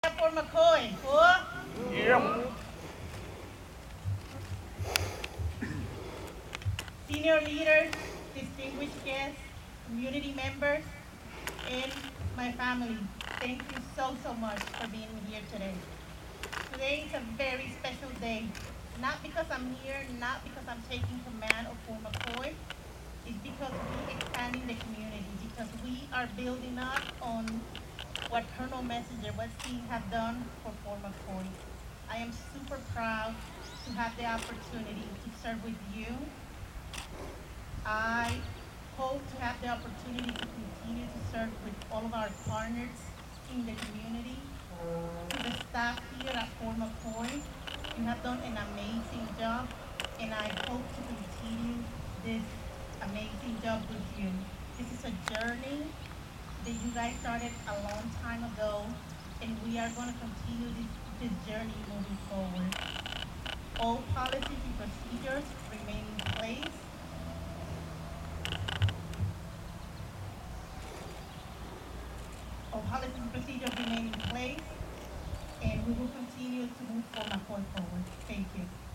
For McCoy. Four. Yep. Senior leaders, distinguished guests, community members, and my family. Thank you so much for being here today. Today is a very special day. Not because I'm here, not because I'm taking command of Fort McCoy. It's because we expanding the community, because we are building up on what Colonel Messenger, what he have done for Fort McCoy. I am super proud to have the opportunity to serve with you. I hope to have the opportunity to continue to serve with all of our partners in the community, to the staff here at Fort McCoy. You have done an amazing job, and I hope to continue this amazing job with you. This is a journey that you guys started a long time ago, and we are going to continue this journey moving forward. All policies and procedures remain in place. All policies and procedures remain in place, and we will continue to move forward. Thank you.